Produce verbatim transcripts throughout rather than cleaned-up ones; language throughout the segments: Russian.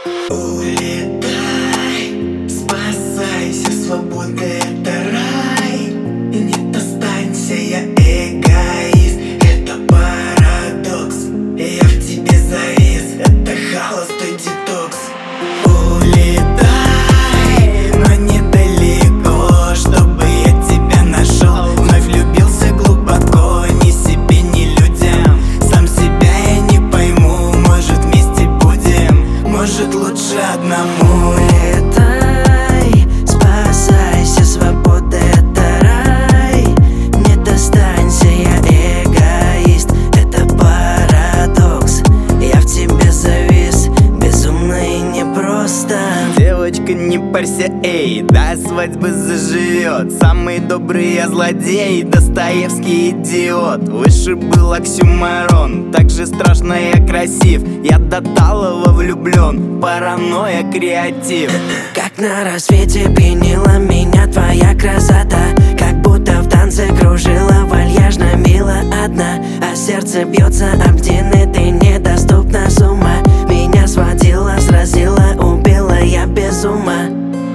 Улетай, спасайся, свобода — это рай. И нет, останься, я эгоист. Это парадокс, я в тебе завис. Это холостой детокс. Улетай, но недалеко, чтобы я тебя нашел. Вновь влюбился глубоко, ни себе, ни людям. Сам себя я не пойму, может вместе будем, может лучше одному. Улетай, спасайся, свобода — это рай. Не достанься, я эгоист. Это парадокс, я в тебе завис. Безумно и непросто. Девочка, не парься, эй, до свадьбы заживет. Самый добрый я злодей, Достоевский идиот. Выше был оксюмарон, так же страшно я красив. Я до талого влюблен, паранойя, креатив. Как на рассвете пьянила меня твоя красота. Как будто в танце кружила, вальяжно, мило одна. А сердце бьется об стены, ты недоступна с ума. Меня схватила, сразила, убила, я без ума.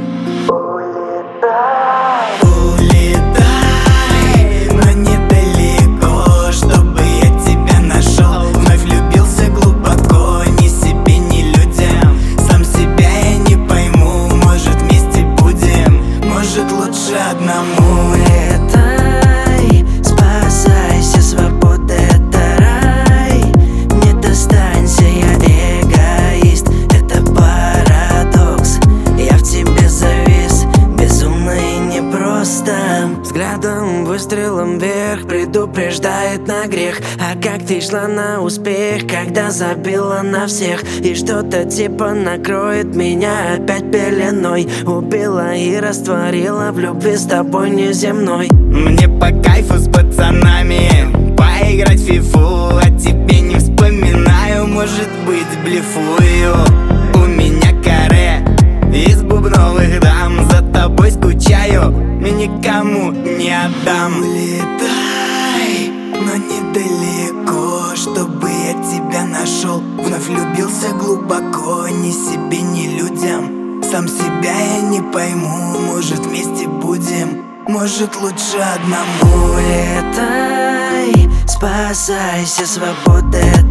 Улетай, но недалеко, чтобы я тебя нашел. Вновь влюбился глубоко, ни себе, ни людям. Сам себя я не пойму, может вместе будем, может лучше одному. Улетай, спасайся, свобода — это рай. Не достанься, я эгоист. Это парадокс, я в тебе завис. Безумно и непросто. Взглядом, выстрелом вверх предупреждает на грех. А как ты шла на успех, когда забила на всех? И что-то типа накроет меня опять пеленой. Убила и растворила в любви с тобой неземной. Мне по кайфу с пацанами поиграть в фифу, а тебе не вспоминаю, может быть блефую. У меня каре из бубновых дам, за тобой скучаю, никому не отдам. Улетай, но недалеко, чтобы я тебя нашел. Вновь влюбился глубоко, ни себе, ни людям. Сам себя я не пойму, может вместе будем, может лучше одному. Улетай, спасайся, свобода —